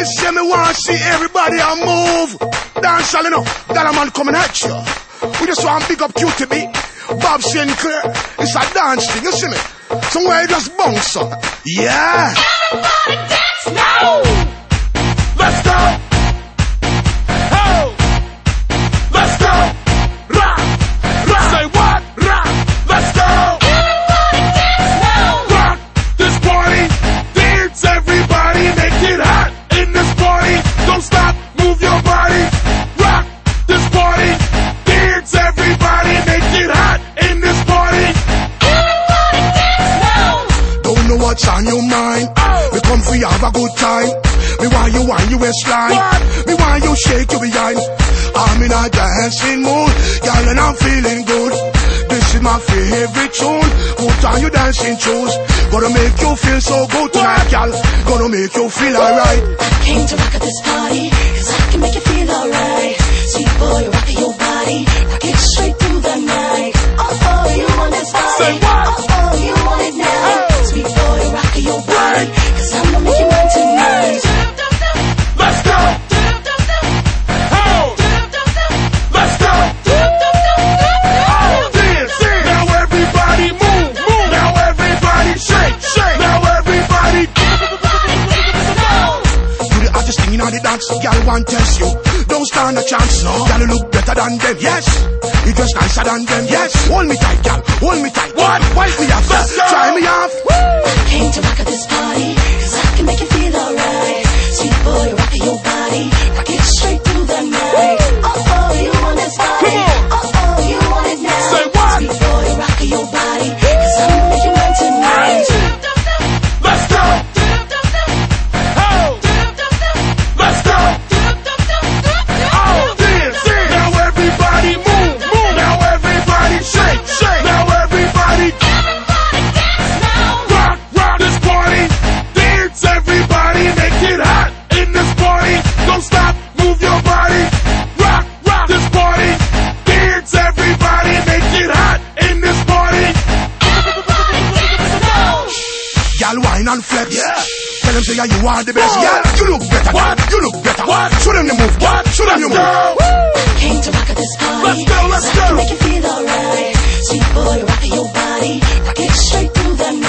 Me say me want see everybody a move. Dance all enough. Dollar man coming at you. We just want to pick up QTB. Bob Sinclair. It's a dance thing, you see me? Somewhere you just bounce up. Yeah. Everybody dance now. Let's go. Oh. Let's go. Rock. Rock. Say what? Rock. Let's go. Everybody dance now. Rock this party. Dance everybody. Make it hot in this party. Don't stop. Move your body. Rock this party. Dance everybody. Make it hot in this party. Everybody dance now. Don't know what's on your mind. We come for you have a good time. Me want you on your waistline. Me want you shake your behind. I'm in a dancing mood, girl, and I'm feeling good. This is my favorite tune. Put on your dancing shoes. Gonna make you feel so good tonight, girl. Gonna make you feel alright. I came to rock at this party, cause I can make you feel alright. Sweet boy, rock your body, rock it straight through the night. Oh, you want this body? Say what? Oh, you want it now? Hey. Sweet boy, rock your body, cause I'm gonna make you mine tonight. Let's go. Oh. Let's go. Oh, dance, dance. Now everybody move, move. Now everybody shake, shake. Now everybody. You the hottest thing in all the dance, girl want test you. Don't stand a chance, no. Girl, you look better than them, yes. You dress nicer than them, yes. Hold me tight, girl, hold me tight. What? Wipe me off, try me off. I came to rock at this party, cause I can make you feel alright. Sweet boy, rock your body, rock it straight through the night. Oh, you want this body? Come on. Oh, you want it now? Say what? Sweet boy, rock your body, cause I'm gonna make you mine tonight. Let's go. Oh. Let's go. Oh, dance, dance. Now everybody move, move. Now everybody shake, shake. Now everybody. Everybody dance now. Rock, rock this party. Dance everybody. Make it hot in this party. Don't stop, move your body. Rock, rock this party. Dance everybody. Make it hot in this party. Y'all wine and flex. Yeah. Tell them say yeah, you are the best. Yeah. You look better. What? You look better. What? Show them the move. What? Show them the move. I came to rock at this party. Let's go, let's cause I can go. make you feel alright. Sweet boy, rock your body, rock it straight through the